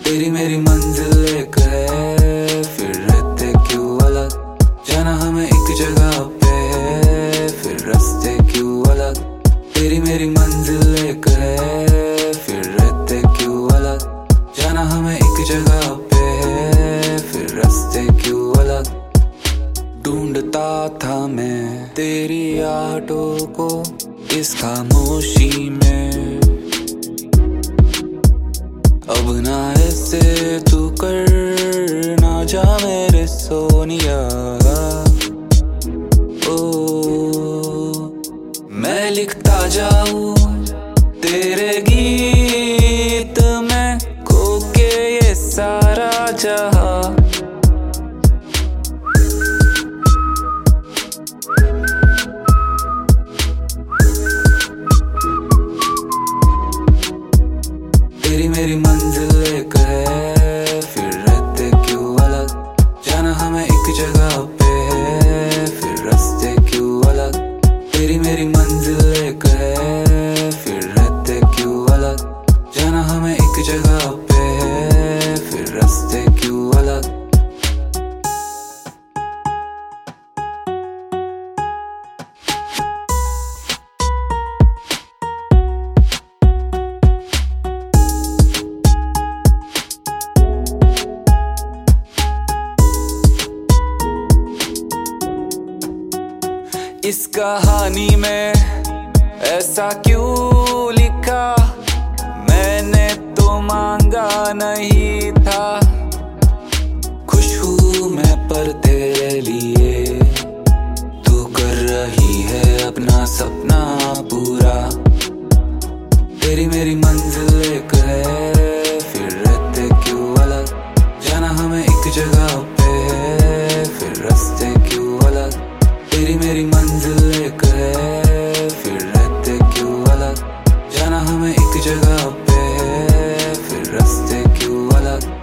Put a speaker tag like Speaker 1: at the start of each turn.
Speaker 1: तेरी मेरी मंजिल एक है, फिर रहते क्यों अलग। जाना हमें एक जगह पे है, फिर रास्ते क्यों अलग। तेरी मेरी मंजिल एक है, फिर रहते क्यों अलग। जाना हमें एक जगह पे है, फिर रास्ते क्यों अलग। ढूंढता था मैं तेरी आहटों को इस खामोशी में। अब ना ऐसे तू कर ना जा मेरे सोनिया। ओ मैं लिखता जाऊं तेरे गीत में, खो के ये सारा जहां। तेरी मेरी मंजिल एक है, फिर रहते क्यों अलग। जाना हमें एक जगह पे है, फिर रास्ते क्यों अलग। तेरी मेरी मंजिल एक है, फिर रहते क्यों अलग। जाना हमें एक जगह पे है, फिर रास्ते क्यों अलग। इस कहानी में ऐसा क्यों लिखा, मैंने तो मांगा नहीं था। खुश हूँ मैं पर तेरे लिए, तू कर रही है अपना सपना पूरा। तेरी मेरी मंजिल एक है, फिर रहते क्यों अलग। जाना हमें एक जगह पे है, फिर रास्ते क्यों अलग। तेरी मेरी मंजिल एक है, फिर रहते क्यों अलग। जाना हमें एक जगह पे है, फिर रास्ते क्यों अलग।